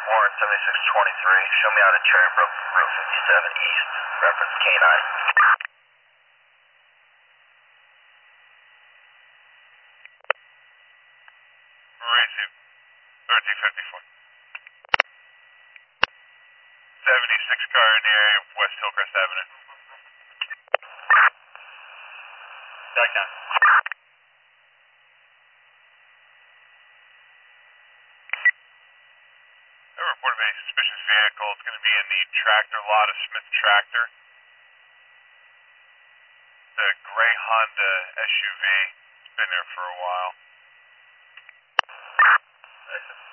Warren 7623, show me out at Cherrybrook Road 57 East, reference K9. Receive 1354. 76 car in the area of West Hillcrest Avenue. Back down. I report of any suspicious vehicle. It's going to be in the tractor lot of Smith Tractor. The gray Honda SUV. It's been there for a while. Listen.